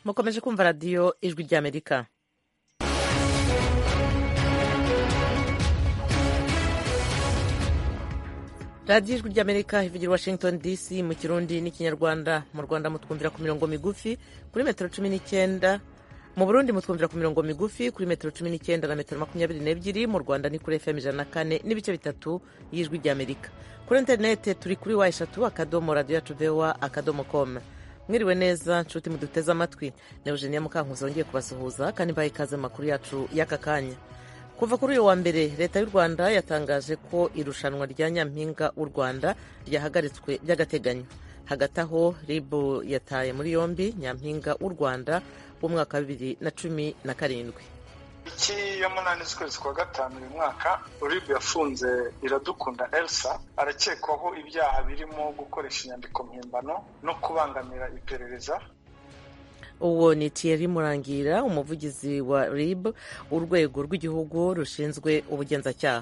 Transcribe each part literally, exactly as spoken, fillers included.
mukomeje kumva radiyo ijwi ry'amerika. radiyo ijwi ry'amerika ivugira washington dc mu kirundi n'ikinyarwanda. mu rwanda mutwumvira ku mirongo migufi kuri metero cumi n'icyenda, mu burundi mutwumvira ku mirongo migufi kuri metero cumi n'icyenda na metero makumyabiri n'ebyiri, mu rwanda ni kuri efemu ijana na kane n'ibice bitatu y'ijwi ry'amerika. kuri interinete turi kuri wa eshatu akadomo radiyo yacu vewa akadomo komu. mwiriwe neza nshuti muduteze amatwi, na Eugenia Mukankuzi wongeye kubasuhuza kandi mbaye ikaze makuru yacu y'aka kanya. Kuva kuri uyu wa mbere leta y'u Rwanda yatangaje ko irushanwa rya Nyampinga w'u Rwanda ryahagaritswe by'agateganyo. Hagati aho R I B yataye muri yombi Nyampinga w'u Rwanda w'umwaka wa bibiri na cumi na karindwi. Iki ya munani z'ukwezi kwa gatanu uyu mwaka R I B yafunze Iradukunda Elsa arakekwaho ibyaha birimo gukoresha inyandiko mpimbano no kubangamira iperereza. Uwo ni Thierry Murangira, umuvugizi wa R I B, urwego rw'igihugu rushinzwe ubugenzacyaha.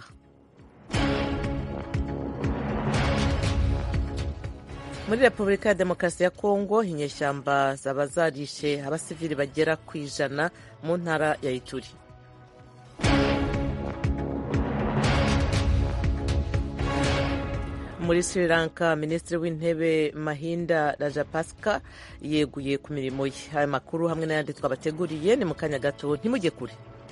Muri Repubulika ya Demokarasi ya Kongo, inyeshyamba zaba zarishe abasivili bagera ku ijana mu ntara ya Ituri. Muri Sri Lanka, Minisitiri w'Intebe Mahinda Rajapaksa yeguye ku mirimo ye. Aya makuru hamwe n'ayandi twabateguriye ni mu kanya gato, ntimujye kure.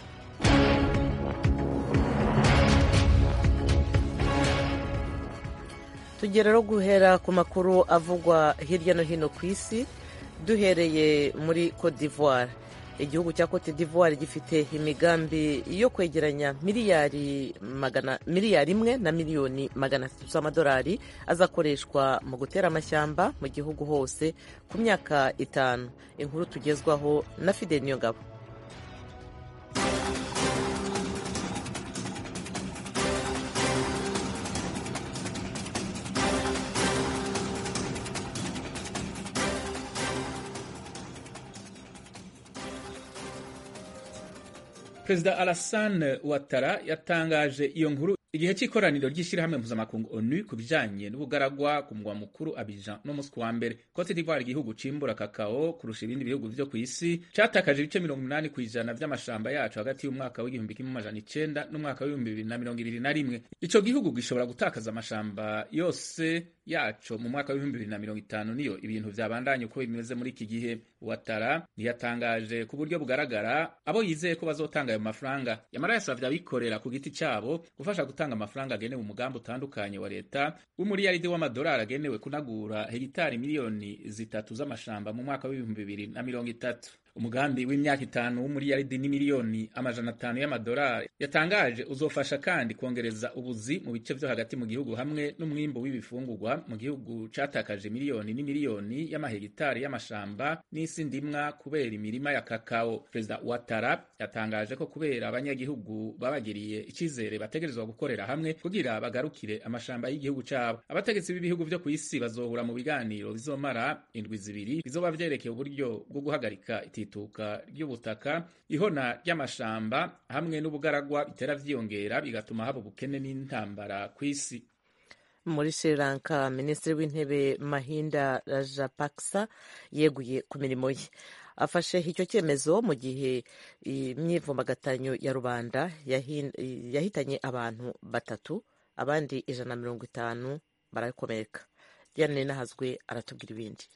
Tugera rero guhera ku makuru avugwa hirya no hino ku isi, duhereye muri Cote d'Ivoire. Igihugu cya Cote d'Ivoire gifite imigambi yo kwegeranya miliyari magana miliyari imwe na miliyoni magana atatu z'amadolari azakoreshwa mu gutera amashyamba mu gihugu hose ku myaka itanu. Inkuru tugezwaho na Fidel Niyongabo. Perezida Alassane Ouattara yatangaje iyo nkuru igihe cy'ikoraniro ry'ishyirahamwe mpuzamakungu ONU ku bijanye n'ubugaragwa ku mugwa mukuru Abidjan no musi wa mbere. Cote d'Ivoire, igihugu cimbura kakao kurusha ibindi bihugu vyo ku isi, catakaje ibice mirongo umunani kw'ijana vy'amashamba yacu hagati y'umwaka w'igihumbi kimwe amajana icenda n'umwaka w'ibihumbi bibiri na mirongo ibiri na rimwe. Ico gihugu gishobora gutakaza amashamba yose yaco mu mwaka w'ibihumbi bibiri na mirongo itanu niyo ibintu vyabandanye uko bimeze muri iki gihe. Ouattara ntiyatangaje ku buryo bugaragara abo yizeye ko bazotanga ayo mafaranga, yamara yasavye abikorera ku giti cabo gufasha gutanga amafaranga agenewe umugambi utandukanye wa leta w'umuriyaridi w'amadolari agenewe kunagura hegitari miliyoni zitatu z'amashamba mu mwaka w'ibihumbi bibiri na mirongo itatu. Umugambi w'imyaka itanu w'umuriyaridi n'imiliyoni amajana atanu y'amadolari yatangaje uzofasha kandi kongereza ubuzi mu bice vyo hagati mu gihugu hamwe n'umwimbo w'ibifungurwa mu gihugu catakaje miliyoni n'imiliyoni y'amahegitari y'amashamba n'isi ndimwa kubera imirima ya kakao. Perezida Ouattara yatangaje ko kubera abanyagihugu babagiriye icizere bategerezwa gukorera hamwe kugira bagarukire amashamba y'igihugu cabo. Abategetsi b'ibihugu vyo ku isi bazohura mu biganiro bizomara indwi zibiri bizoba vyerekeye uburyo bwo guhagarika ituka ry'ubutaka, ihona ry'amashamba hamwe n'ubugaragwa bitera vyiyongera bigatuma haba ubukene n'intambara ku isi. Muri Sri Lanka, Minisitiri w'Intebe Mahinda Rajapaksa yeguye ku mirimo ye. Afashe icyo cyemezo mu gihe imyivumbagatanyo ya rubanda yahitanye abantu batatu, abandi ijana na mirongo itanu barakomereka. Diane Nahazwe aratubwira ibindi.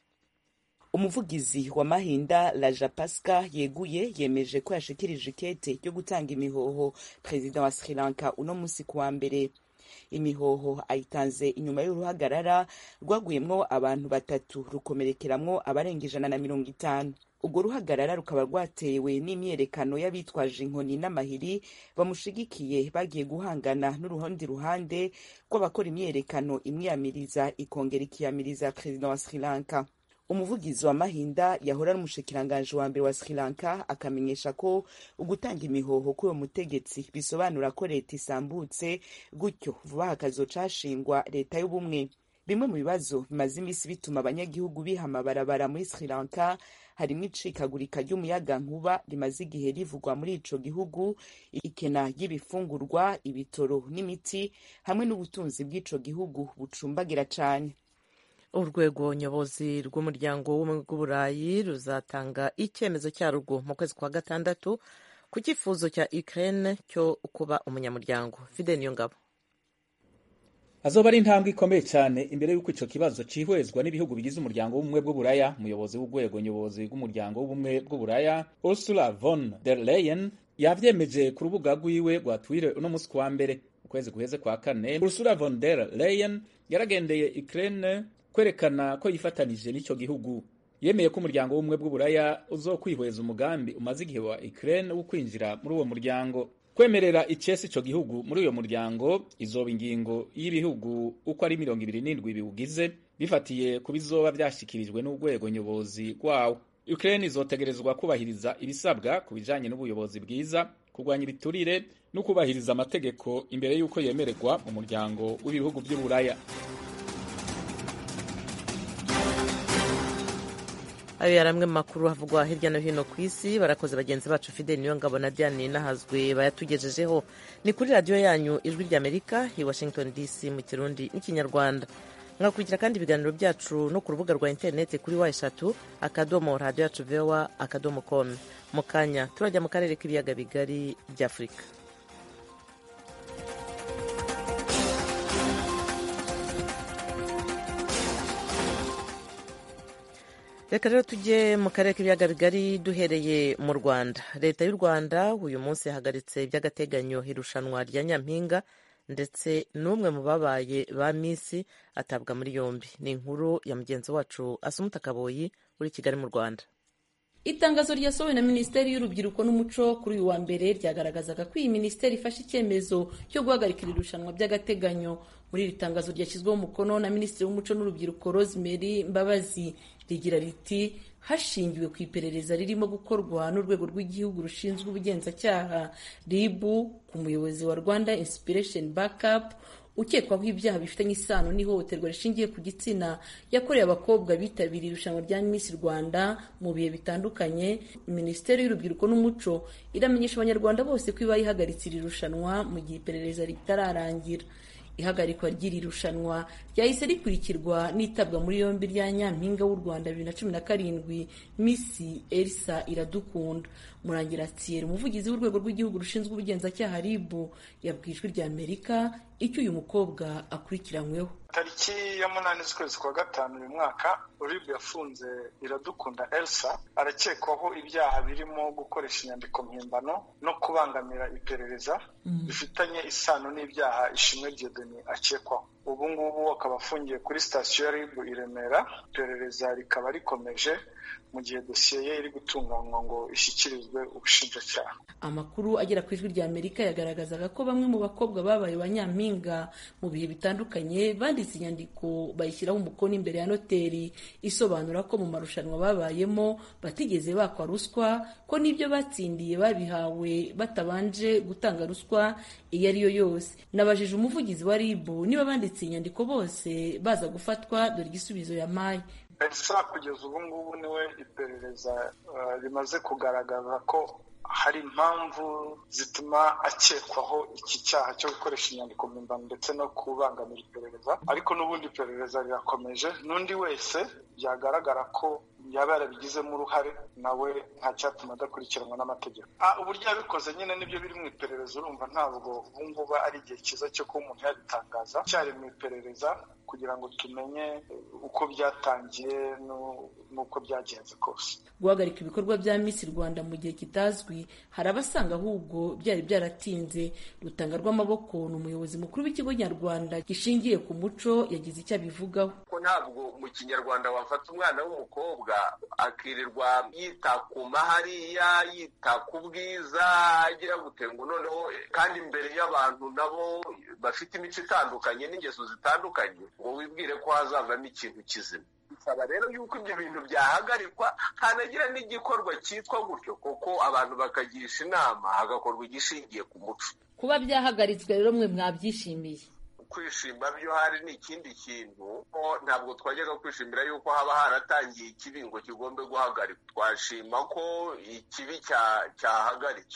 Umuvugizi wa Mahinda Rajapaksa yeguye yemeje ko yashikirije ikete ryo gutanga imihoho Perezida wa Sri Lanka uno musi kuwa mbere. Imihoho ayitanze inyuma y'uruhagarara rwaguyemwo abantu batatu rukomerekeramwo abarenga ijana na mirongo itanu. Ubwo ruhagarara rukaba rwatewe n'imyerekano y'abitwaje inkoni n'amahiri bamushigikiye bagiye guhangana n'urundi ruhande rw'abakora imyerekano imwiyamiriza ikongera ikiyamiriza Perezida wa Sri Lanka. Umuvugizi wa Mahinda yahora n'umushikiranganje wa mbere wa Sri Lanka akamenyesha ko ugutanga imihoho k'uwo mutegetsi bisobanura ko leta isambutse, gutyo vuba hakazocashingwa leta y'ubumwe. Bimwe mu bibazo bimaze imisi bituma abanyagihugu bihama barabara muri Sri Lanka harimo icikagurika ry'umuyaga nkuba rimaze igihe rivugwa muri ico gihugu, ikena ry'ibifungurwa, ibitoro n'imiti hamwe n'ubutunzi bw'ico gihugu bucumbagira cane. urwego nyobozi rw'umuryango w'ubumwe bw'uburayi ruzatanga icyemezo cyarwo mu kwezi kwa gatandatu ku cyifuzo cya Ukraine cyo kuba umunyamuryango. Fide Niyongabo. azoba ari intambwe ikomeye cyane imbere y'uko ico kibazo cihwezwa n'ibihugu bigize umuryango w'ubumwe bw'uburaya. Umuyobozi w'urwego nyobozi rw'umuryango w'ubumwe bw'uburaya Ursula von der Leyen yavyemeje ku rubuga rwiwe rwa Twitter uno musi wa mbere. Ukwezi guheze kwa kane, Ursula von der Leyen yaragendeye Ukraine kwerekana ko yifatanije n'ico gihugu. Yemeye ko umuryango w'ubumwe bw'uburaya uzokwihweza umugambi umaze igihe wa Ukraine wo kwinjira muri uwo muryango. Kwemerera icesi ico gihugu muri uyo muryango izoba ingingo y'ibihugu uko ari mirongo ibiri n'indwi biwugize bifatiye ku bizoba vyashikirijwe n'urwego nyobozi rwawo. Ukraine izotegerezwa kubahiriza ibisabwa ku bijanye n'ubuyobozi bwiza, kurwanya ibiturire no kubahiriza amategeko imbere y'uko yemererwa mu muryango w'ibihugu by'uburaya. Ayo yaramwe makuru havugwa hirya no hino ku isi. Barakoze bagenzi bacu Fide Niyongabo na Diane Nahazwe bayatugejejeho. Ni kuri radio yanyu Ijwi ry'Amerika i Washington D C mu Kirundi n'Ikinyarwanda. Mwakurikira kandi ibiganiro byacu no ku rubuga rwa interineti kuri wa eshatu akadomo radio yacu voa akadomo com. Mu kanya turajya mu karere k'ibiyaga bigari by'Afurika. Reka rero tujye mu karere k'ibiyaga bigari duhereye mu Rwanda. Leta y'u Rwanda uyu munsi yahagaritse by'agateganyo irushanwa rya Nyampinga ndetse n'umwe mu babaye ba Misi atabwa muri yombi. Ni inkuru ya mugenzi wacu Asumuta Kaboyi uri Kigali mu Rwanda. Itangazo ryasohowe na Minisiteri y'Urubyiruko n'Umuco kuri uyu wa mbere ryagaragazaga ko iyi minisiteri ifashe icyemezo cyo guhagarika irushanwa by'agateganyo. Muri iri tangazo ryashyizweho umukono na Minisitiri w'Umuco n'Urubyiruko Rosemary Mbabazi rigira riti hashingiwe ku iperereza ririmo gukorwa n'urwego rw'igihugu rushinzwe ubugenzacyaha R I B ku muyobozi wa Rwanda Inspiration Backup ukekwaho ibyaha bifitanye isano n'ihohoterwa rishingiye ku gitsina yakorewe abakobwa bitabiriye irushanwa rya Miss Rwanda mu bihe bitandukanye. Minisiteri y'Urubyiruko n'Umuco iramenyesha abanyarwanda bose ko iba ihagaritse iri rushanwa mu gihe iperereza ritararangira. Ihagarikwa ry'iri rushanwa ryahise rikurikirwa n'itabwa muri yombi rya Nyampinga w'u Rwanda bibiri na cumi na karindwi Miss Elsa Iradukunda. Murangira Thierry umuvugizi w'urwego rw'igihugu rushinzwe ubugenzacyaha R I B yabwiye Ijwi ry'Amerika icyo uyu mukobwa akurikiranyweho. Tariki ya munani z'ukwezi kwa gatanu uyu mwaka R I B yafunze Iradukunda Elsa arakekwaho ibyaha birimo gukoresha inyandiko mpimbano no kubangamira iperereza mm. bifitanye isano n'ibyaha Ishimwe Dieudonné akekwaho. Ubu ngubu akaba afungiye kuri sitasiyo ya R I B i Remera. Iperereza rikaba rikomeje mu gihe dosiye ye iri gutunganywa ngo ishyikirizwe ubushinjacyaha. Amakuru agera ku Ijwi ry'Amerika yagaragazaga ko bamwe mu bakobwa babaye ba Nyampinga mu bihe bitandukanye banditse inyandiko bayishyiraho umukono imbere ya noteri isobanura ko mu marushanwa babayemo batigeze bakwa ruswa, ko n'ibyo batsindiye babihawe batabanje gutanga ruswa iyo ari yo yose. Nabajije umuvugizi wa R I B niba banditse inyandiko bose baza gufatwa, dore igisubizo yampaye. Elsa kugeza ubu ngubu niwe iperereza uh, rimaze kugaragaza ko hari impamvu zituma akekwaho iki cyaha cyo gukoresha inyandiko mpimbano ndetse no kubangamira iperereza, ariko n'ubundi iperereza rirakomeje. N'undi wese byagaragara ko yaba yarabigizemo uruhare nawe nta cyatuma adakurikiranwa n'amategeko. Uburyo yabikoze nyine nibyo biri mu iperereza. Urumva ntabwo ubu ngubu ari igihe cyiza cyo kuba umuntu yabitangaza. Cyari mu iperereza kugira ngo tumenye uko byatangiye n'uko byagenze kose. Guhagarika ibikorwa bya Miss Rwanda mu gihe kitazwi hari abasanga ahubwo byari byaratinze. Rutanga rw'amaboko ni umuyobozi mukuru w'ikigo nyarwanda gishingiye ku muco yagize icyo abivugaho. Ntabwo mu kinyarwanda wafata umwana w'umukobwa akirirwa yita ku mahariya, yita ku bwiza, agira gutengu noneho kandi imbere y'abantu nabo bafite imico itandukanye n'ingeso zitandukanye ngo wibwire ko hazavamo ikintu kizima. Bisaba rero yuko ibyo bintu byahagarikwa, hanagira n'igikorwa cyitwa gutyo koko abantu bakagisha inama, hagakorwa igishingiye ku muco. Kuba byahagaritswe rero mwe mwabyishimiye? Kwishima byo hari ni ikindi kintu, ntabwo twajyaga kwishimira yuko haba haratangiye ikibi ngo kigombe guhagarikwa. Twashima ko ikibi cyahagaritswe.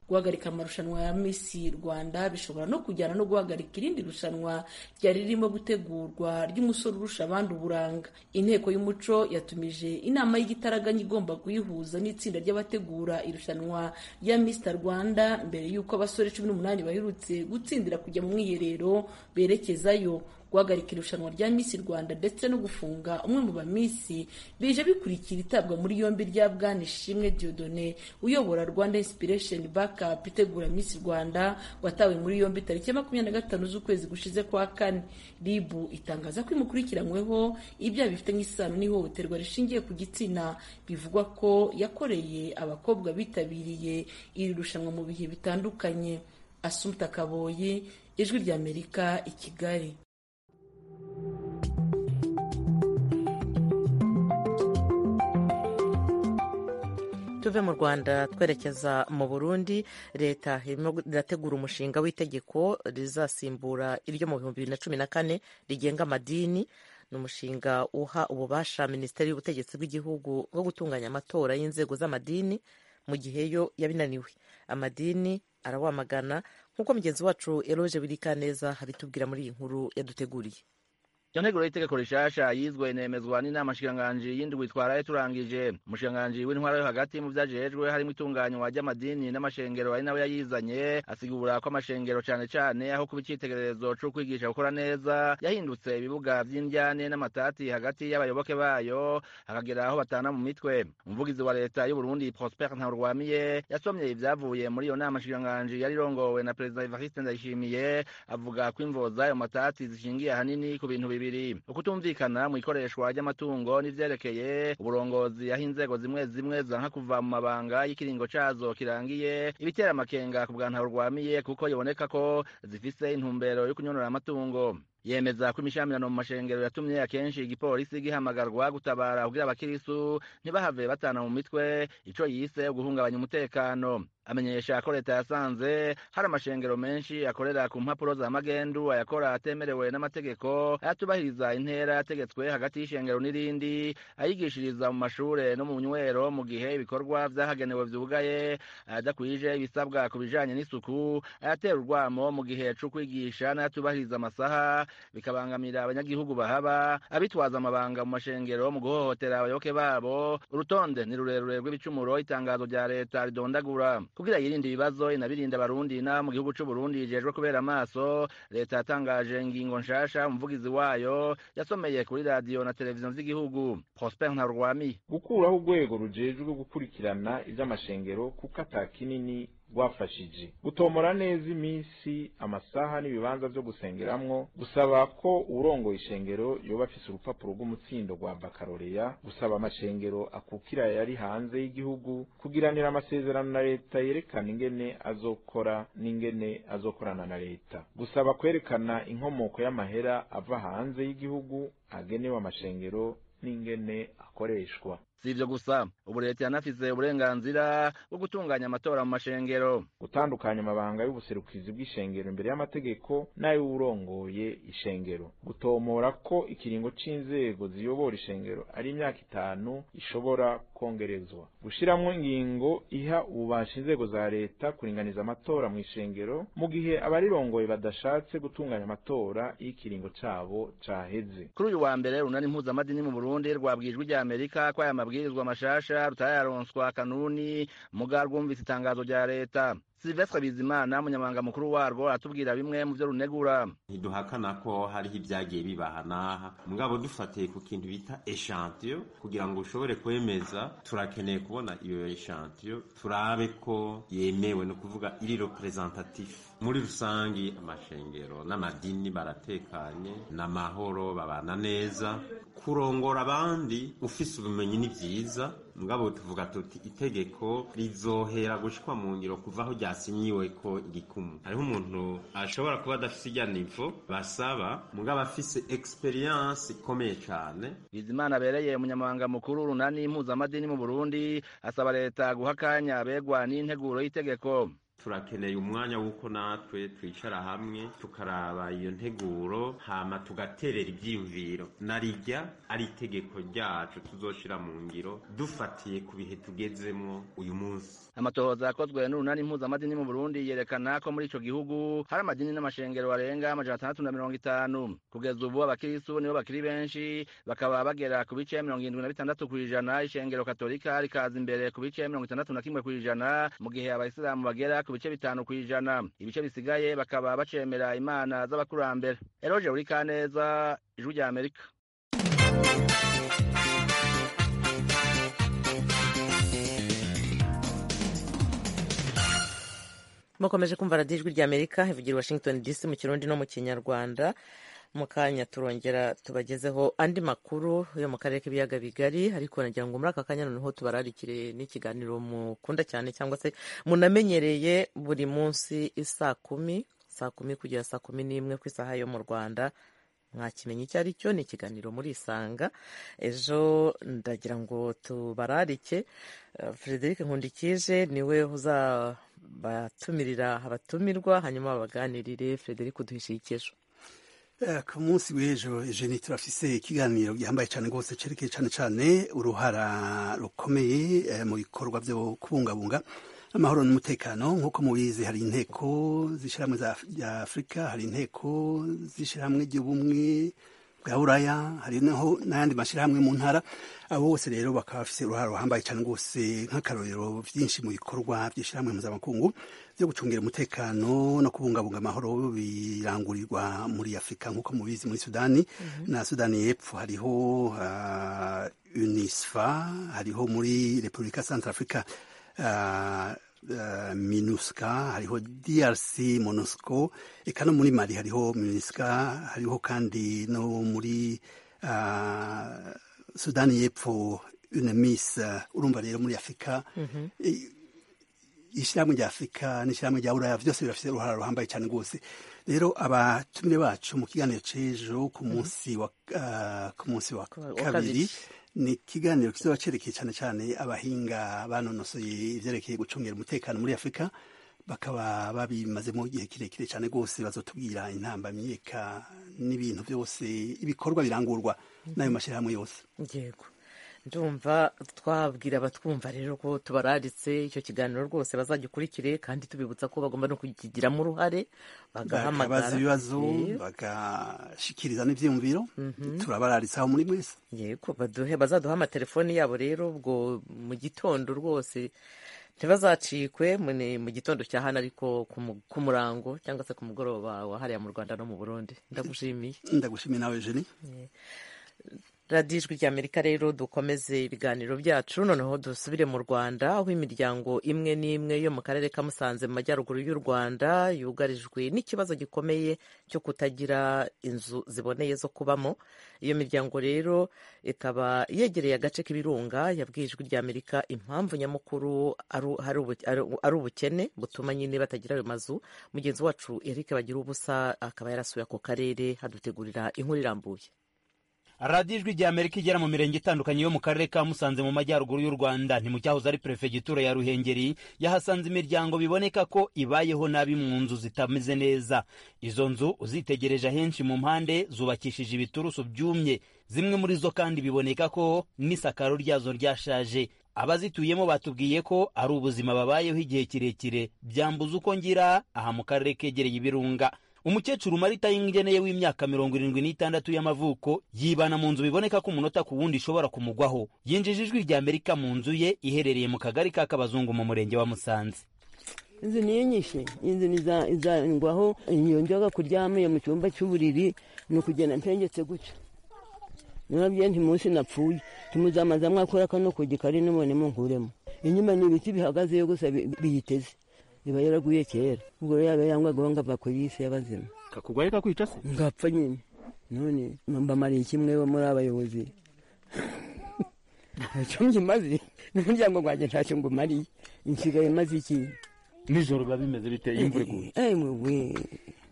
guhagarika amarushanwa ya Miss Rwanda bishobora no kujyana no guhagarika irindi rushanwa ryari ririmo gutegurwa ry'umusore urusha abandi uburanga. Inteko y'umuco yatumije inama y'igitaraganya igomba kuyihuza n'itsinda ry'abategura irushanwa rya Miss Rwanda mbere y'uko abasore cumi n'umunani baherutse gutsindira kujya mu mwiherero berekezayo. Guhagarika irushanwa rya Miss Rwanda ndetse no gufunga umwe mu bamisi bije bikurikira itabwa muri yombi rya Bwana Ishimwe Dieudonné uyobora Rwanda Inspiration Backup itegura Miss Rwanda watawe muri yombi tariki ya makumyabiri na gatanu z'ukwezi gushize kwa kane. R I B itangaza ko imukurikiranyweho ibyaha bifitanye isano n'ihohoterwa rishingiye ku gitsina bivugwa ko yakoreye abakobwa bitabiriye iri rushanwa mu bihe bitandukanye. Assumpta Kaboyi, Ijwi ry'Amerika, i Kigali. Tuve mu Rwanda twerekeza mu Burundi. Leta irimo irategura umushinga w'itegeko rizasimbura iryo mu bihumbi bibiri na cumi na kane rigenga amadini. Ni umushinga uha ububasha Minisiteri y'Ubutegetsi bw'Igihugu bwo gutunganya amatora y'inzego z'amadini mu gihe yo yabinaniwe. Amadini arawamagana nk'uko mugenzi wacu Eloge Birikaneza abitubwira muri iyi nkuru yaduteguriye. Iyo nteguro y'itegeko rishasha yizwe inemezwa n'inama nshikiranganji y'indwi twaraye turangije. Umushikiranganji w'intwara yo hagati mu vyajejwe harimo itunganywa ry'amadini n'amashengero ari nawe yayizanye, asigura ko amashengero cane cane aho kuba icitegererezo co kwigisha gukora neza yahindutse ibibuga vy'indyane n'amatati hagati y'abayoboke bayo hakagera aho batana mu mitwe. Umuvugizi wa leta y'u Burundi Prosper Ntarwamiye yasomye ivyavuye muri iyo nama nshikiranganji yari irongowe na Perezida Evariste Ndayishimiye, avuga ko imvoza ayo matati zishingiye ahanini ku bintu bibiri: ukutumvikana mu ikoreshwa ry'amatungo n'ivyerekeye uburongozi aho inzego zimwe zimwe zanka kuva mu mabanga y'ikiringo cazo kirangiye, ibitera amakenga ku bwa Ntarwamiye kuko yiboneka ko zifise intumbero yo kunyonora amatungo. Yemeza ko imishamirano mu mashengero yatumye akenshi igipolisi gihamagarwa gutabara kugira abakirisu ntibahave batana mu mitwe ico yise guhungabanya umutekano. Amenyesha ko leta yasanze hari amashengero menshi akorera ku mpapuro za magendu, ayakora atemerewe n'amategeko, ayatubahiriza intera yategetswe hagati y'ishengero n'irindi, ayigishiriza mu mashure no mu nywero mu gihe ibikorwa vyahagenewe vyugaye, ayadakwije ibisabwa ku bijanye n'isuku, ayatera urwamo mu gihe co kwigisha n'ayatubahiriza amasaha bikabangamira abanyagihugu bahaba, abitwaza amabanga mu mashengero mu guhohotera abayoboke babo. Urutonde ni rurerure rw'ibicumuro itangazo rya leta ridondagura. Kugira yirinde ibibazo inabirinda abarundi na mu gihugu c'u Burundi jejwe kubera amaso, leta yatangaje ingingo nshasha. Umuvugizi wayo yasomeye kuri radio na televiziyo z'igihugu. Prosper Ntarwami: gukuraho urwego rujejwe gukurikirana ivy'amashengero kuko atakinini rwafashije, gutomora neza iminsi, amasaha n'ibibanza vyo gusengeramwo, gusaba ko urongoye ishengero yoba afise urupapuro rw'umutsindo rwa bakaloreya, gusaba amashengero akukira yari hanze y'igihugu kugiranira amasezerano na leta yerekana ingene azokora n'ingene azokorana na leta, gusaba kwerekana inkomoko y'amahera ava hanze y'igihugu agenewe amashengero n'ingene akoreshwa. Si ivyo gusa, ubu leta yanafise uburenganzira bwo gutunganya amatora mu mashengero, gutandukanya amabanga y'ubuserukizi bw'ishengero imbere y'amategeko n'ayo urongoye ishengero, gutomora ko ikiringo c'inzego ziyobora ishengero ari imyaka itanu ishobora kongerezwa, gushiramwo ingingo iha ububasha inzego za leta kuringaniza amatora mu ishengero mu gihe abarirongoye badashatse gutunganya amatora y'ikiringo cabo caheze. Kuri uyu wa mbere urunani mpuzamadini mu Burundi rwabwijwe rya Amerika ko aya mabwirizwa mashasha rutayaronswa kanuni muga rwumvise itangazo rya leta. Silvestre Bizimana umunyamabanga mukuru warwo atubwira bimwe mu vyo runegura. Ntiduhakana ko hariho ibyagiye bibahanaha, mugabo dufatiye ku kintu bita echantillon kugira ngo ushobore kwemeza, turakeneye kubona iyo echantillon turabe ko yemewe, no kuvuga iri representatif. Muri rusangi amashengero n'amadini baratekanye n'amahoro, babana neza. Kurongora abandi ufise ubumenyi ni vyiza, mugabo tuvuga tuti itegeko rizohera gushikwa mu ngiro kuva aho ryasinyiwe ko igikumu. Hariho umuntu ashobora kuba adafise irya nivo basaba, mugabo afise experience ikomeye cane. Bizimana abereye umunyamabanga mukuru urunani impuzamadini mu Burundi asaba leta guha akanya abegwa n'integuro y'itegeko. turakeneye umwanya w'uko natwe twicara hamwe tukaraba iyo nteguro hama tugaterera ibyiyumviro narijya ari itegeko ryacu tuzoshira mu ngiro dufatiye ku bihe tugezemwo uyu munsi. Amatohoza yakozwe n'urunani impuzamadini mu Burundi yerekana ko muri ico gihugu hari amadini n'amashengero arenga amajana atandatu na mirongo itanu. Kugeza ubu abakristo nibo bakiri benshi, bakaba bagera ku bice mirongo irindwi na bitandatu kw'ijana, ishengero katolika rikaza imbere ku bice mirongo itandatu na kimwe kw'ijana, mu gihe abayisilamu bagera ku bice bitanu kw'ijana. Ibice bisigaye bakaba bacemera imana z'abakurambere. Eroje Urikaneza, Ijwi rya Amerika. mukomeje kumva radiyo Ijwi rya Amerika ivugira Washington D C mu Kirundi no mu Kinyarwanda. Mu kanya turongera tubagezeho andi makuru yo mu karere k'ibiyaga bigari, ariko nagira ngo muri aka kanya noneho tubararikire n'ikiganiro mukunda cyane cyangwa se munamenyereye buri munsi isaa kumi saa kumi kugera saa kumi n'imwe ku isaha yo mu Rwanda. Mwakimenya icyo ari cyo, ni ikiganiro muri Isanga. Ejo ndagira ngo tubararike Frederic Nkundikije niwe uzabatumirira abatumirwa, hanyuma babaganirire. Frederic, uduhishiye icyejo. Ku munsi w'ejo Eugenie turafise ikiganiro gihambaye cyane rwose cerekeye cyane cyane uruhara rukomeye mu bikorwa byo kubungabunga amahoro n'umutekano. Nk'uko mubizi, hari inteko z'ishyirahamwe za Afurika, hari inteko z'ishyirahamwe ry'ubumwe bwa Buraya, hari naho n'ayandi mashyirahamwe mu ntara. Abo bose rero bakaba bafise uruhara ruhambaye cyane rwose, nk'akarorero byinshi mu bikorwa by'ishyirahamwe mpuzamakungu byo gucungira umutekano no kubungabunga amahoro birangurirwa muri Afurika. Nk'uko mubizi, muri Sudani mm-hmm. na Sudani y'Epfo hariho uh, UNISFA, hariho muri Repubulika Centrafrica uh, uh, MINUSCA, hariho D R C MONUSCO, eka no muri Mali hariho MINUSCA, hariho kandi no muri uh, Sudani y'Epfo UNAMIS. Urumva rero muri Afurika mm-hmm. ishyirahamwe rya Afurika n'ishyirahamwe rya Buraya byose birafite uruhara ruhambaye cyane rwose. Rero abatumire bacu mu kiganiro c'ejo ku munsi wa uh, ku munsi wa kabiri ni ikiganiro kizoba cerekeye cyane cyane abahinga banonosoye ivyerekeye gucungira umutekano muri Afurika, bakaba babimazemo igihe kirekire cyane rwose. Bazotubwira intambamyi eka n'ibintu byose ibikorwa birangurwa n'ayo mashyirahamwe yose. Yego, ndumva twabwira abatwumva rero ko tubararitse icyo kiganiro rwose bazagikurikire, kandi tubibutsa ko bagomba no kukigiramo uruhare, bagahamagara, bakabaza ibibazo, bagashikiriza n'ivyiyumviro. mm-hmm. Turabararitse aho muri mwese. Yego, baduhe bazaduha amatelefoni yabo rero, ubwo mu gitondo rwose ntibazacikwe mu gitondo cya hano, ariko ku murango cyangwa se ku mugoroba wahariya mu Rwanda no mu Burundi. Ndagushimiye. Ndagushimiye nawe Eugenie. yeah. radiyo ijwi ry'amerika rero dukomeze ibiganiro byacu noneho dusubire mu Rwanda, aho imiryango imwe n'imwe yo mu karere ka Musanze mu majyaruguru y'u Rwanda yugarijwe n'ikibazo gikomeye cyo kutagira inzu ziboneye zo kubamo. Iyo miryango rero ikaba yegereye agace k'ibirunga. Yabwiye ijwi ry'Amerika impamvu nyamukuru ari ubukene butuma nyine batagira ayo mazu. Mugenzi wacu Eric Bagira ubusa akaba yarasuye ako karere hadutegurira inkuru irambuye. radiyo ijwi ry'Amerika igera mu mirenge itandukanye yo mu karere ka Musanze mu majyaruguru y'u Rwanda, ni mu cyahoze ari perefegitura ya Ruhengeri, yahasanze imiryango biboneka ko ibayeho nabi mu nzu zitameze neza. Izo nzu uzitegereje ahenshi mu mpande zubakishije ibiturusu byumye, zimwe muri zo kandi biboneka ko n'isakaro ryazo ryashaje. Abazituyemo batubwiye ko ari ubuzima babayeho igihe kirekire, byambuza uko ngira aha mu karere kegereye ibirunga. Umukecuru Marita Yingeneye w'imyaka mirongo irindwi n'itandatu y'amavuko yibana mu nzu biboneka ko umunota ku wundi ishobora kumugwaho. Yinjije ijwi ry'Amerika mu nzu ye iherereye mu kagari ka Kabazungu mu murenge wa Musanze. Inzu ni nyinshi, inzu izangwaho inyonjoga kuryamiye mu cyumba cy'uburiri no kugenda ntengetse gutya. Nabyo nti munsi napfuye, timuzamaza mwakora kano kugikari none mu nkuremo. Inyuma ni ibiti bihagaze yo gusa biyiteze. Iba yaraguye kera, ubwo yabe yangwaga ngava ku yisi y'abazima. Kakugwaye kakwica se? Ngapfa nyine. None mbamariye kimwe muri abayobozi. Icyo ngimaze, n'umuryango gwanjye ntacyo ngo mariye. Insigaye maze iki? Nijoro biba bimeze biteye imvura iguye. Eh mwe.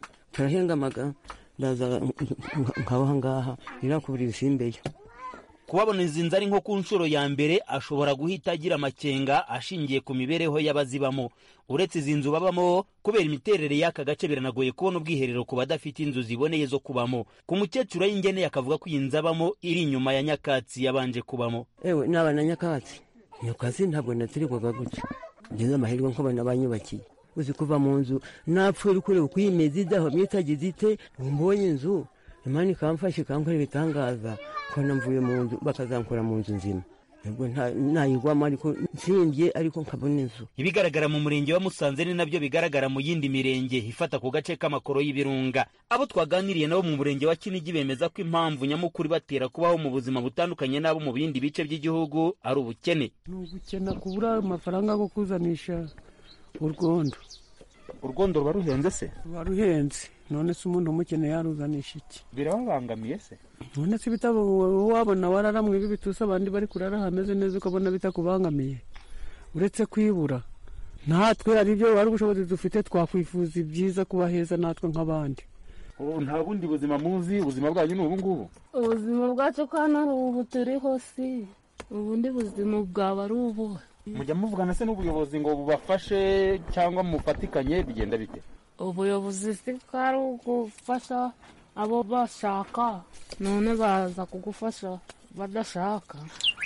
Turahengamaga ndaza nkabaha ngaha irakuburira isimbeyo. kubaboneza inzu ari nko ku nshuro ya mbere ashobora guhita agira amakenga ashingiye ku mibereho y'abazibamo. Uretse izi nzu babamo, kubera imiterere y'aka gace biranagoye kubona ubwiherero ku badafite inzu ziboneye zo kubamo. Ku mukecuru y'ingeneye akavuga ko iyi nzu abamo iri inyuma ya nyakatsi yabanje kubamo. Ewe n'abana nyakatsi nyakatsi ntabwo natirigwaga gutya, ngeze amahirwe nko bana banyubakiye. Uzi kuva mu nzu napfuye uri kureba uko imeze idaho myitagize ite, mbonye inzu Imana ikamfasha ikankorera ibitangaza ko namvuye mu nzu bakazankora mu nzu nzima. Nubwo ntayigwamo ariko nsimbye ariko nkabona inzu. Ibigaragara mu murenge wa Musanze ni nabyo bigaragara mu yindi mirenge ifata ku gace k'amakoro y'ibirunga. Abo twaganiriye nabo mu murenge wa Kinigi bemeza ko impamvu nyamukuru batera kubaho mu buzima butandukanye nabo mu bindi bice by'igihugu ari ubukene. N'ubukene kubura amafaranga yo kuzanisha urwondo. Urwondo ruba ruhenze se? Ruba ruhenze. None se umuntu umukene yaruzanisha iki? Birabangamiye se? None se bitabo wabona wararamwe ibitusa abandi bari kurara hameze neza ukabona bitakubangamiye. Uretse kwibura natwe ari byo wari ubushobozi dufite twakwifuza ibyiza kuba heza natwe nk'abandi. Oh, nta bundi buzima muzi, ubuzima bwanyu n'ubu ngubu? Ubuzima bwacu kana ubu turiho si. Ubundi buzima bwaba ari ubu. Mujya muvugana se n'ubuyobozi ngo bubafashe cyangwa mufatikanye bigenda bite? Ubuyobozi si bwari ugufasha abo bashaka, none baza kugufasha badashaka.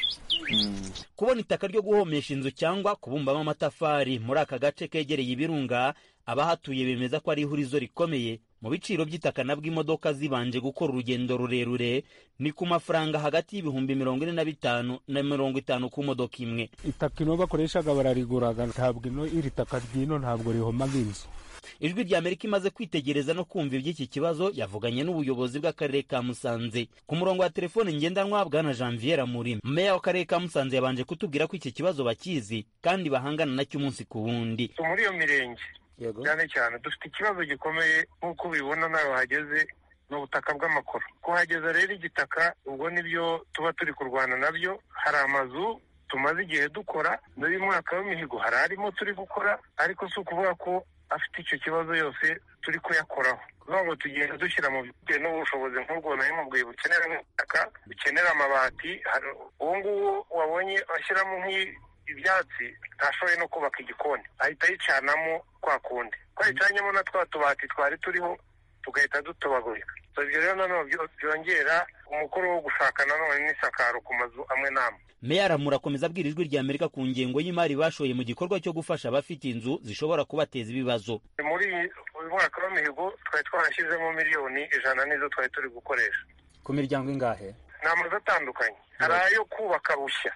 Hmm. Kubona itaka ryo guhomesha inzu cyangwa kubumbamo amatafari muri aka gace kegereye ibirunga, abahatuye bemeza ko ari ihurizo rikomeye. Mu biciro by'itaka nabwo imodoka zibanje gukora urugendo rurerure ni ku mafaranga hagati y'ibihumbi mirongo ine na bitanu na mirongo itanu ku modoka imwe. Itaka ino bakoreshaga barariguraga, ntabwo ino iri taka ryino ntabwo rihomaga inzu. Ijwi rya Amerika imaze kwitegereza no kumva iby'iki kibazo yavuganye n'ubuyobozi bw'akarere ka Musanze. Ku murongo wa telefone ngendanwa bwana Janvier Muri, meya w'akarere ka Musanze, yabanje kutubwira ko iki kibazo bakizi kandi bahangana nacyo umunsi ku wundi. Muri iyo mirenge cyane cyane dufite ikibazo gikomeye nk'uko ubibona nawe hageze n'ubutaka bw'amakoro. Kuhageza rero igitaka ubwo nibyo tuba turi kurwana nabyo. Hari amazu tumaze igihe dukora n'uyu mwaka w'imihigo hari arimo turi gukora, ariko si ukuvuga ko afite icyo kibazo yose turi kuyakoraho. Nubwo tugenda dushyira mu bitewe n'ubushobozi nk'ubwo nayo mubwiye bukenera nk'ubutaka, bukenera amabati. Uwo nguwo wabonye ashyiramo nk'ibyatsi ntashoboye no kubaka igikoni, ahita yicanamo kwa kundi. Twayicanyemo na twa tubati twari turiho tugahita dutobagurika. Ibyo rero nanone byongera umukoro wo gushaka nanone n'isakaro ku mazu amwe n'amwe. Meya Ramura akomeza abwira ijwi rya Amerika ku ngengo y'imari bashoye mu gikorwa cyo gufasha abafite inzu zishobora kubateza ibibazo. Muri uyu mwaka w'imihigo twari twarashyizemo miliyoni ijana nizo twari turi gukoresha. Ku miryango ingahe? Ni amazu atandukanye. Hari ayo kubaka bushya,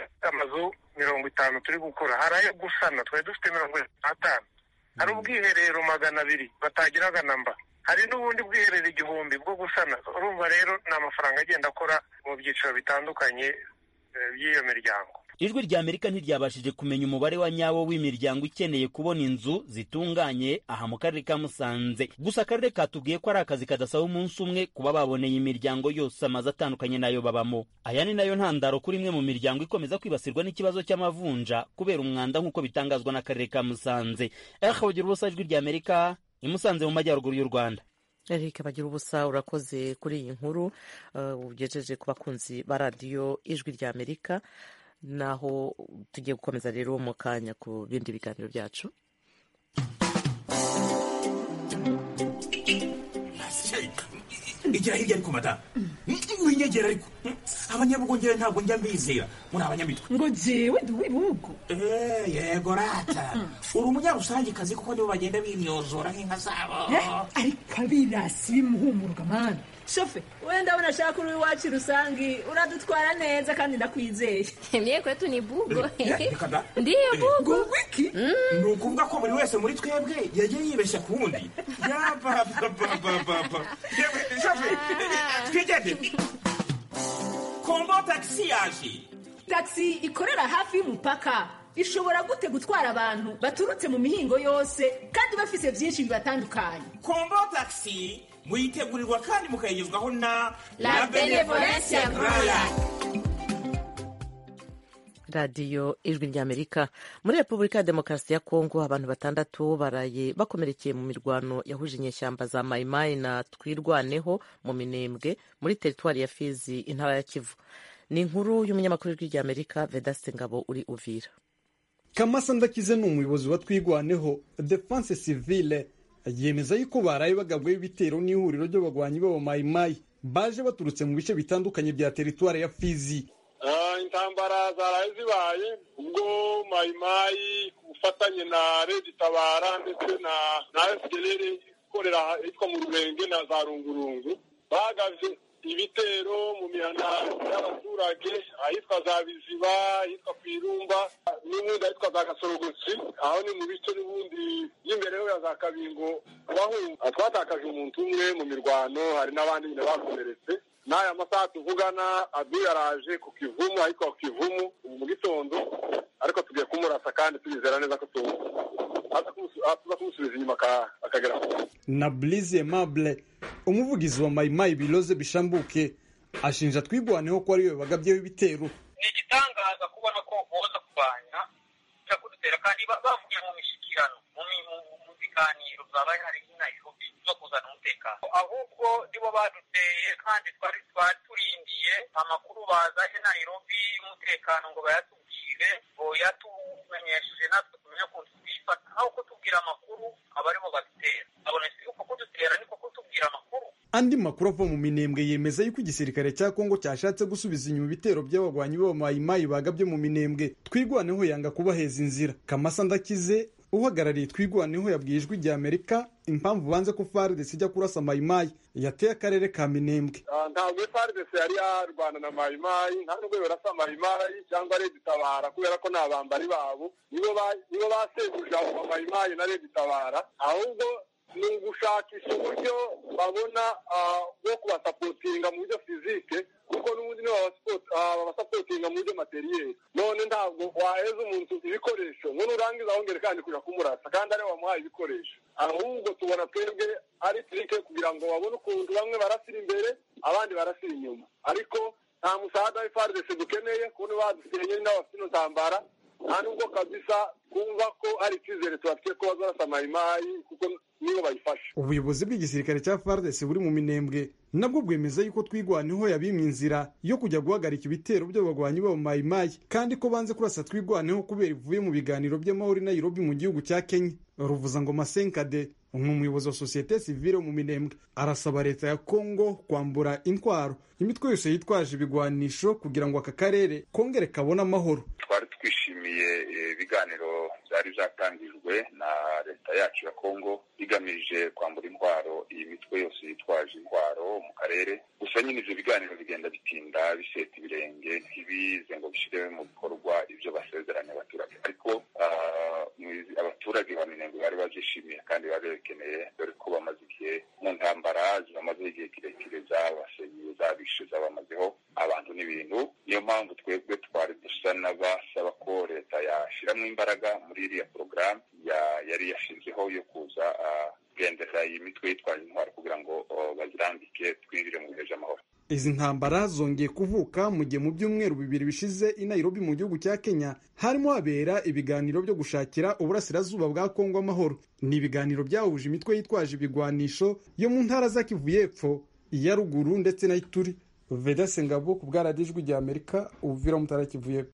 amazu mirongo itanu turi gukora. Hari ayo gusana, twari dufite mirongo itanu. Hari ubwiherero magana abiri batagiraga namba. Hari n'ubundi bwiherero igihumbi bwo gusana. Urumva rero ni amafaranga agenda akora mu byiciro bitandukanye by'iyo miryango. Ijwi rya Amerika ntiryabashije kumenya umubare wa nyawo w'imiryango ikeneye kubona inzu zitunganye aha mu karere ka Musanze. Gusa akarere katubwiye ko ari akazi kadasaba umunsi umwe kuba baboneye imiryango yose amazu atandukanye nayo babamo. Aya ni nayo ntandaro kuri imwe mu miryango ikomeza kwibasirwa n'ikibazo cy'amavunja kubera umwanda nk'uko bitangazwa n'akarere ka Musanze. Eric Bagira ubusa, Ijwi rya Amerika, i Musanze mu majyaruguru y'u Rwanda. Eric Bagira ubusa, urakoze kuri iyi nkuru ugejeje ku bakunzi ba radiyo Ijwi rya Amerika. Naho tugiye gukomeza rero mu kanya ku bindi biganiro byacu. Igira hirya ariko mata winyegera ariko abanyabugongera ntabwo njya mbizera muri abanyamitwe ngo jewe ndi wibugo. Eh yego rata uri umunyarusangi kazi kuko nibo bagenda bimyozora nk'inka zabo. Ariko abirasi bimuhumuruka mana. Shofe wenda unashaka uri wacu rusangi uradutwara neza kandi ndakwizeye. Mie kwetu ni bugo. Ndiyo bugo. Wiki ni ukuvuga ko buri wese muri twebwe yagiye yibeshya ku wundi. Yapapapapapa. Shofe twigende. Kombo taxi yaje. Taxi ikorera hafi y'umupaka ishobora gute gutwara abantu baturutse mu mihingo yose kandi bafise byinshi bibatandukanye. Kombo taxi muyitegurirwa kandi mukayigezwaho na La Benevolencia Royal. Radiyo Ijwi rya Amerika. Muri Repubulika ya Demokarasi ya Kongo abantu batandatu baraye bakomerekeye mu mirwano yahuje inyeshyamba za Maimai na Twirwaneho mu Minembwe muri teritwari ya Fizi, intara ya Kivu. ni inkuru y'umunyamakuru w'ijwi ry'Amerika Vedaste Ngabo uri Uvira. Kamasa Ndakize ni umuyobozi wa Twigwaneho Defense Civile yemeza yuko baraye bagabwe ibitero n'ihuriro ry'abagwanyi b'aba mayimayi baje baturutse mu bice bitandukanye bya teritwari ya Fizi. Uh, intambara zaraye zibaye ubwo mayimayi ufatanye na Redi Tabara ndetse na na F D L R ikorera itwa mu Rurenge na za Rungurungu bagavye ibitero mu mihana y'abaturage ahitwa za Biziba, ahitwa Kwirumba n'ubundi ahitwa za Gasorogotsi, aho ni mu bice n'ubundi y'imbere ya za Kabingo. Aho twatakaje umuntu umwe mu mirwano, hari n'abandi nyine bakomeretse. N'aya masaha tuvugana Adu yaraje ku Kivumu, ahitwa ku Kivumu mu gitondo, ariko tugiye kumurasa kandi tubizera neza ko tuza kumusubiza inyuma akagera. Na Blaise Aimable umuvugizi wa mayimayi Biloze Bishambuke ashinja Twigwaneho ko ariwe bagabyeho ibitero. Ni igitangaza kubona ko boza kubanya cyakudutera kandi bavuye mu mishikirano mu biganiro byabaye hari i Nairobi zo kuzana umutekano, ahubwo nibo baduteye kandi twari twaturindiye amakuru baza i Nairobi umutekano ngo bayatubwire ngo yatumenyesheje natwe kumenya ko twifata aho kutubwira amakuru abarimo badutera. Abonetse uko kudutera niko kutubwira amakuru. Andi makuru ava mu Minembwe yemeza yuko igisirikare cya Kongo cyashatse gusubiza inyuma ibitero by'abagwanyi b'aba mayimayi bagabye mu Minembwe. Twigwaneho yanga kubaheza inzira. Kamasa Ndakize uhagarariye Twigwaneho yabwiye ijwi ry'Amerika impamvu banze ko F A R D C ijya kurasa mayimayi yateye akarere ka Minembwe. Ntabwo F A R D C yari yarwana na mayimayi, nta nubwo barasa mayimayi cyangwa Redi Tabara kubera ko nabambari babo nibo nibo baseguje abo mayimayi na Redi Tabara, ahubwo ni ugushakisha uburyo babona bwo kubasapotinga mu buryo fizike, kuko n'ubundi nibo babasapotinga mu buryo materiyeri. None ntabwo waheza umuntu ibikoresho ngo nurangiza wongere kandi kuja kumurasa kandi ari wamuhaye ibikoresho, ahubwo tubona twebwe ari trike kugira ngo babone ukuntu bamwe barasira imbere abandi barasira inyuma, ariko nta musada wa F A R D C dukeneye kuko badusenye n'abafite ino ntambara, nta nubwo kabisa kumva ko hari icyizere tubafite ko bazarasa mayimayi kuko nibo bayifasha. Ubuyobozi bw'igisirikare cya F A R D C buri mu Minembwe nabwo bwemeza yuko Twigwaneho yabimye inzira yo kujya guhagarika ibitero by'abagwanyi b'aba mayimayi kandi ko banze kurasa Twigwaneho kubera ivuye mu biganiro by'amahoro i Nairobi mu gihugu cya Kenya. Ruvuzangoma Senkade umuyobozi wa societe civile mu Minembwe arasaba leta ya Kongo kwambura intwaro imitwe yose yitwaje ibigwanisho kugira ngo aka karere kongere kabona amahoro. Twari twishimiye ibiganiro byari byatangijwe na leta yacu ya Kongo bigamije kwambura intwaro iyi mitwe yose yitwaje intwaro mu karere. Gusa nyine ivyo biganiro bigenda bitinda biseta ibirenge ntibize ngo bishire mu bikorwa ibyo basezeranya abaturage, ariko abaturage ba Minembwe bari babyishimiye kandi bari bekeneye, dore ko bamaze igihe mu ntambara zamaze igihe kirekire zabasenye zabishe zabamazeho abantu n'ibintu. Niyo mpamvu twebwe twari dusa n'abasaba ko leta yashiramo imbaraga muri iriya porogaramu yari yashinzeho yo kuza kugendera iyi mitwe yitwaje intwaro kugira ngo bazirambike twinjire mu bihe by'amahoro. Izi ntambara zongeye kuvuka mu gihe mu byumweru bibiri bishize i Nairobi mu gihugu cya Kenya harimo habera ibiganiro byo gushakira uburasirazuba bwa Kongo amahoro. Ni ibiganiro byahuje imitwe yitwaje ibigwanisho yo mu ntara za Kivu y'Epfo, iya Ruguru ndetse na Ituri. Vedaste Ngabo ku bwa radiyo ijwi ry'Amerika Uvira mu ntara ya Kivu y'Epfo.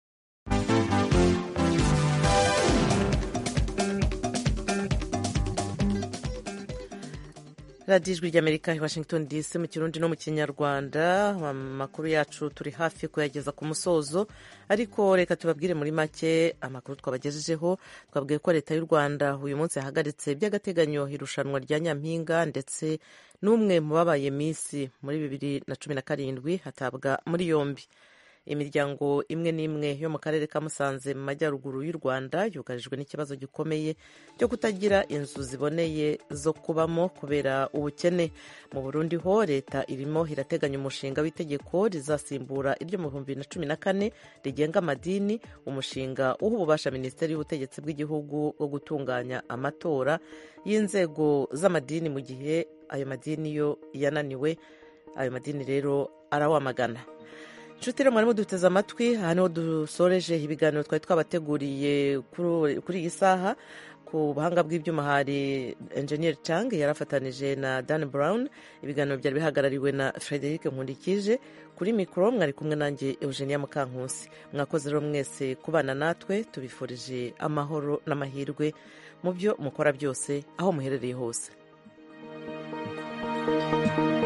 radiyo ijwi ry'Amerika i Washington D C mu Kirundi no mu Kinyarwanda. Amakuru yacu turi hafi kuyageza ku musozo, ariko reka tubabwire muri make amakuru twabagejejeho. Twabwiye ko leta y'u Rwanda uyu munsi yahagaritse by'agateganyo irushanwa rya Nyampinga, ndetse n'umwe mu babaye Miss muri bibiri na cumi na karindwi hatabwa muri yombi. Imiryango imwe n'imwe yo mu karere ka Musanze mu majyaruguru y'u Rwanda yugarijwe n'ikibazo gikomeye cyo kutagira inzu ziboneye zo kubamo kubera ubukene. Mu Burundi ho leta irimo irateganya umushinga w'itegeko rizasimbura iryo mu bihumbi bibiri na cumi na kane rigenga amadini, umushinga uha ububasha Minisiteri y'Ubutegetsi bw'Igihugu bwo gutunganya amatora y'inzego z'amadini mu gihe ayo madini yo yananiwe. Ayo madini rero arawamagana. inshuti rero mwarimo duteze amatwi aha niho dusoreje ibiganiro twari twabateguriye kuri iyi saha. Ku buhanga bw'ibyuma hari enjeniyeri Chang yarafatanije na Dan Brown. Ibiganiro byari bihagarariwe na Frederic Nkundikije. Kuri mikoro mwari kumwe nanjye Eugenia Mukankusi. Mwakoze rero mwese kubana natwe, tubifurije amahoro n'amahirwe mu byo mukora byose aho muherereye hose.